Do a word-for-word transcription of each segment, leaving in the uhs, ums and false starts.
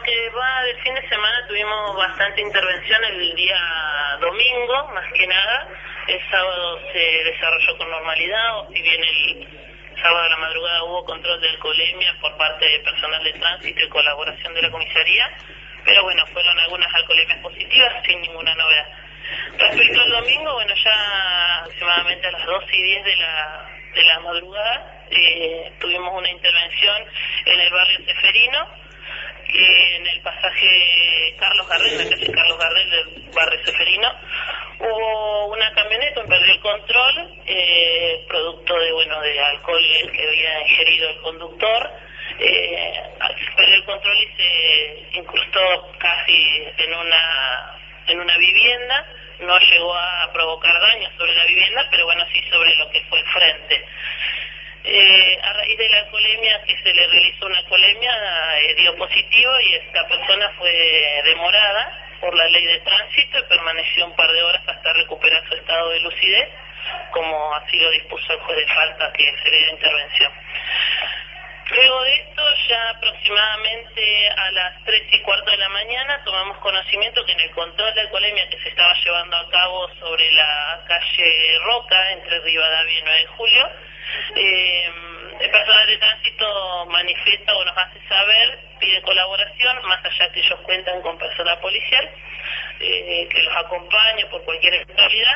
que va del fin de semana tuvimos bastante intervención el día domingo, más que nada. El sábado se desarrolló con normalidad, o si bien el sábado a la madrugada hubo control de alcoholemia por parte de personal de tránsito y colaboración de la comisaría, pero bueno, fueron algunas alcoholemias positivas sin ninguna novedad. Respecto al domingo, bueno, ya aproximadamente a las doce y diez de la, de la madrugada eh, tuvimos una intervención en el barrio Ceferino, eh, en el pasaje Carlos Gardel, la calle Carlos Gardel del barrio Ceferino. Hubo una camioneta, perdió el control, eh, producto de bueno de alcohol que había ingerido el conductor. Eh, perdió el control y se incrustó casi en una en una vivienda. No llegó a provocar daños sobre la vivienda, pero bueno, sí sobre lo que fue el frente. Eh, a raíz de la alcoholemia, que se le realizó una alcoholemia, eh, dio positivo y esta persona fue demorada por la ley de tránsito y permaneció un par de horas hasta recuperar su estado de lucidez, como así lo dispuso el juez de falta que se le dio intervención. Luego de esto, ya aproximadamente a las tres y cuarto de la mañana, tomamos conocimiento que en el control de alcoholemia que se estaba llevando a cabo sobre la calle Roca, entre Rivadavia y nueve de julio, eh, el personal de tránsito manifiesta o nos hace saber, pide colaboración, más allá que ellos cuentan con personal policial, eh, que los acompañe por cualquier eventualidad.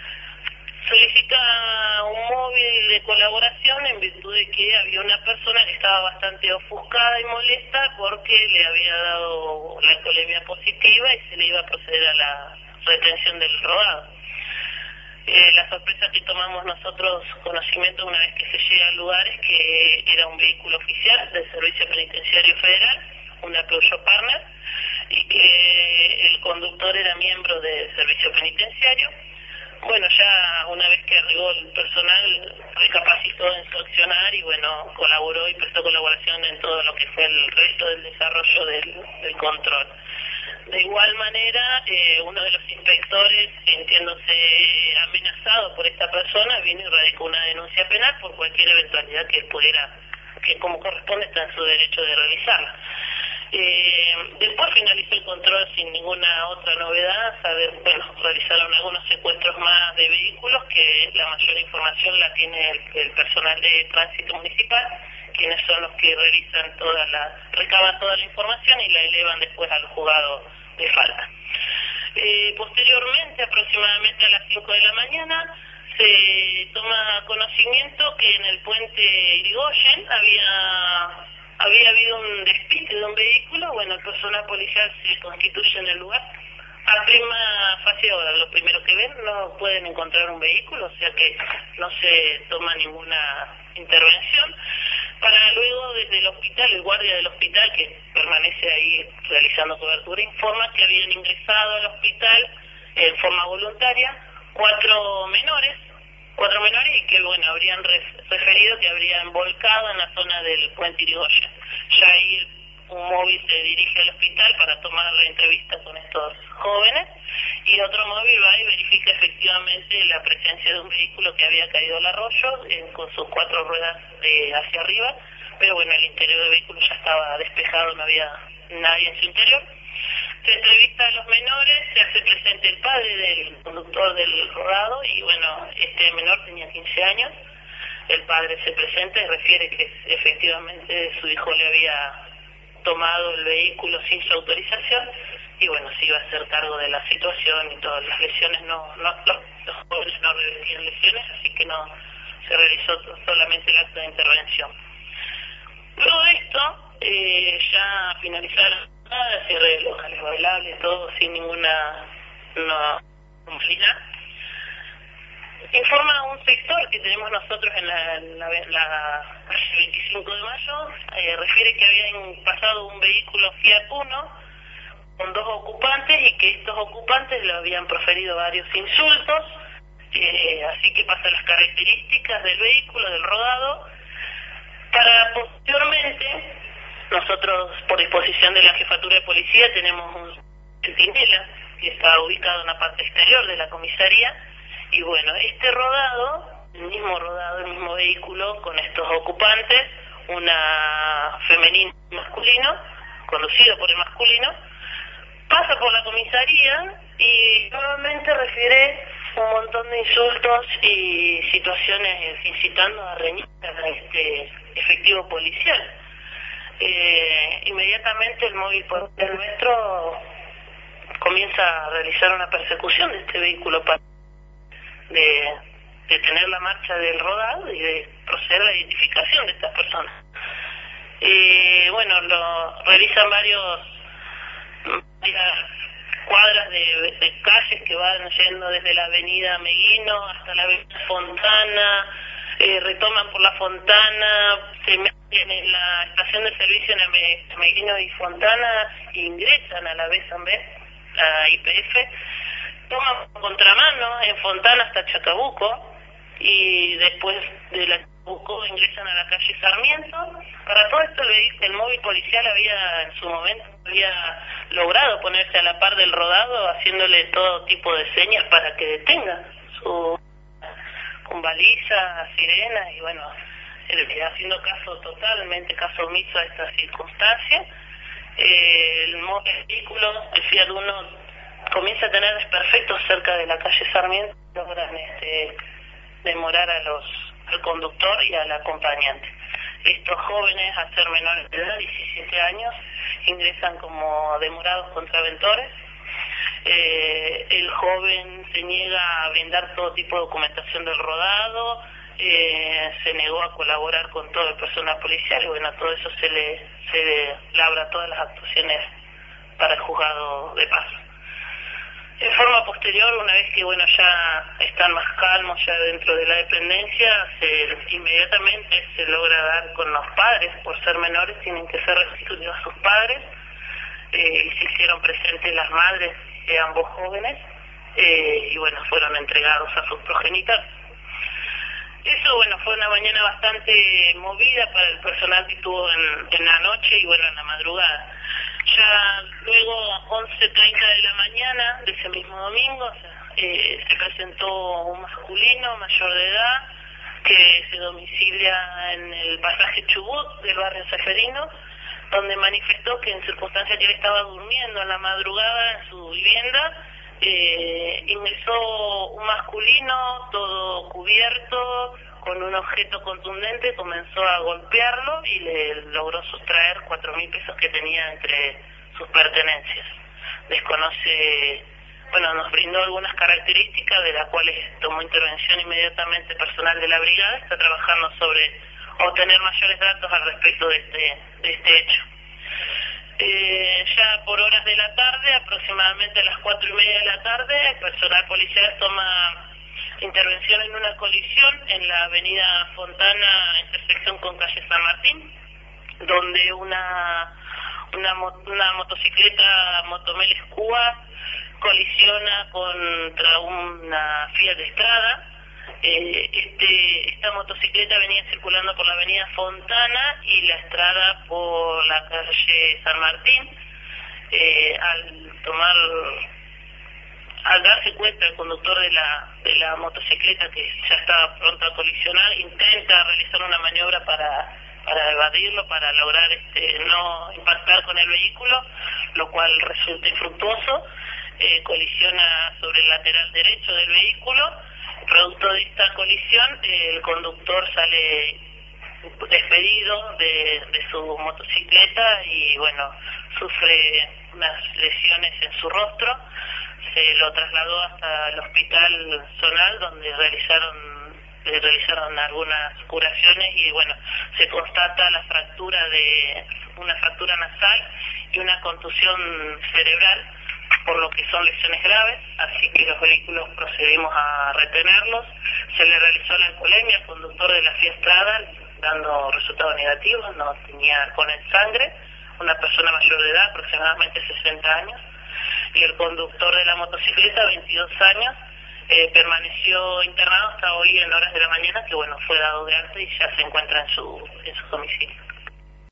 Solicita un móvil de colaboración en virtud de que había una persona que estaba bastante ofuscada y molesta porque le había dado la alcoholemia positiva y se le iba a proceder a la retención del rodado. Eh, la sorpresa que tomamos nosotros conocimiento una vez que se llega al lugar es que era un vehículo oficial del Servicio Penitenciario Federal, una Peugeot Partner, y que el conductor era miembro del Servicio Penitenciario. Bueno, ya una vez que arribó el personal, recapacitó en su accionar y bueno, colaboró y prestó colaboración en todo lo que fue el resto del desarrollo del, del control. De igual manera, eh, uno de los inspectores, sintiéndose amenazado por esta persona, vino y radicó una denuncia penal por cualquier eventualidad que él pudiera, que como corresponde está en su derecho de realizarla. Eh, después finalizó el control sin ninguna otra novedad. Saber, bueno, realizaron algunos secuestros más de vehículos, que la mayor información la tiene el, el personal de tránsito municipal, quienes son los que realizan toda la, recaban toda la información y la elevan después al juzgado de falta. Eh, posteriormente, aproximadamente a las cinco de la mañana, se toma conocimiento que en el puente Irigoyen había había habido un despiste de un vehículo. Bueno, el personal policial se constituye en el lugar. A prima facie, ahora lo primero que ven, no pueden encontrar un vehículo, o sea que no se toma ninguna intervención. Para luego, desde el hospital, el guardia del hospital, que permanece ahí realizando cobertura, informa que habían ingresado al hospital en forma voluntaria cuatro menores, cuatro menores y que, bueno, habrían referido que habrían volcado en la zona del puente Irigoyen. Ya ahí un móvil se dirige al hospital para tomar la entrevista con estos jóvenes y otro móvil va y verifica efectivamente la presencia de un vehículo que había caído al arroyo eh, con sus cuatro ruedas eh, hacia arriba, pero bueno, el interior del vehículo ya estaba despejado, no había nadie en su interior. Se entrevista a los menores, se hace presente el padre del conductor del rodado y bueno, este menor tenía quince años. El padre se presenta y refiere que efectivamente su hijo le había tomado el vehículo sin su autorización y bueno, se iba a hacer cargo de la situación y todas las lesiones, no, no los, los jóvenes no revertían lesiones, así que no se realizó solamente el acto de intervención. Luego de esto, eh, ya finalizaron cierre de locales bailables, todo sin ninguna no, normalidad. Informa un sector que tenemos nosotros en la, en la, la calle veinticinco de mayo, eh, refiere que habían pasado un vehículo Fiat Uno con dos ocupantes y que estos ocupantes le habían proferido varios insultos, eh, así que pasa las características del vehículo, del rodado, para posteriormente. Nosotros, por disposición de la Jefatura de Policía, tenemos un centinela que está ubicado en la parte exterior de la comisaría. Y bueno, este rodado, el mismo rodado, el mismo vehículo, con estos ocupantes, una femenina y masculino, conducido por el masculino, pasa por la comisaría y nuevamente refiere un montón de insultos y situaciones incitando a reñir a este efectivo policial. Eh, inmediatamente el móvil policial nuestro comienza a realizar una persecución de este vehículo para de detener la marcha del rodado y de proceder a la identificación de estas personas. Eh, bueno, lo realizan varios varias cuadras de, de calles que van yendo desde la avenida Meguino hasta la avenida Fontana, eh, retoman por la Fontana, se meten en la estación de servicio en Me, Meguino y Fontana e ingresan a la B San B, a I P F, toman contramano en Fontana hasta Chacabuco y después de la Chacabuco ingresan a la calle Sarmiento. Para todo esto el, el móvil policial había en su momento había logrado ponerse a la par del rodado, haciéndole todo tipo de señas para que detenga, su, con balizas, sirenas y bueno, el, haciendo caso totalmente, caso omiso a esta circunstancia. Eh, el, el vehículo, el Fiat Uno, comienza a tener desperfectos cerca de la calle Sarmiento, logran este, demorar a los, al conductor y al acompañante. Estos jóvenes, a ser menores de edad, diecisiete años, ingresan como demorados contraventores. Eh, el joven se niega a brindar todo tipo de documentación del rodado, eh, se negó a colaborar con todo el personal policial y bueno, a todo eso se le, se le labra todas las actuaciones para el juzgado de paz. En forma posterior, una vez que bueno ya están más calmos ya dentro de la dependencia, se, inmediatamente se logra dar con los padres, por ser menores tienen que ser restituidos a sus padres, eh, y se hicieron presentes las madres de ambos jóvenes, eh, y bueno, fueron entregados a sus progenitores. Eso bueno, fue una mañana bastante movida para el personal que estuvo en, en la noche y bueno, en la madrugada. Ya luego, a once treinta de la mañana de ese mismo domingo, o sea, eh, se presentó un masculino mayor de edad que se domicilia en el pasaje Chubut del barrio Seferino, donde manifestó que en circunstancias que él estaba durmiendo en la madrugada en su vivienda, eh, ingresó un masculino todo cubierto, con un objeto contundente, comenzó a golpearlo y le logró sustraer cuatro mil pesos que tenía entre sus pertenencias. Desconoce, bueno, nos brindó algunas características de las cuales tomó intervención inmediatamente personal de la brigada, está trabajando sobre obtener mayores datos al respecto de este, de este hecho. Eh, ya por horas de la tarde, aproximadamente a las cuatro y media de la tarde, el personal policial toma intervención en una colisión en la avenida Fontana, intersección con calle San Martín, donde una una, una motocicleta Motomel Escúa colisiona contra una Fiat Estrada. Eh, este, esta motocicleta venía circulando por la avenida Fontana y la Estrada por la calle San Martín. Eh, al tomar Al darse cuenta el conductor de la de la motocicleta que ya estaba pronto a colisionar, intenta realizar una maniobra para para evadirlo, para lograr este no impactar con el vehículo, lo cual resulta infructuoso. Eh, colisiona sobre el lateral derecho del vehículo. Producto de esta colisión, eh, el conductor sale despedido de, de su motocicleta y bueno, sufre unas lesiones en su rostro. Se lo trasladó hasta el hospital zonal donde realizaron le realizaron algunas curaciones y bueno, se constata la fractura de una fractura nasal y una contusión cerebral, por lo que son lesiones graves, así que los vehículos procedimos a retenerlos. Se le realizó la alcoholemia al conductor de la Fiat Estrada, dando resultados negativos, no tenía alcohol en sangre, una persona mayor de edad, aproximadamente sesenta años, y el conductor de la motocicleta, veintidós años, eh, permaneció internado hasta hoy en horas de la mañana, que bueno, fue dado de alta y ya se encuentra en su, en su domicilio.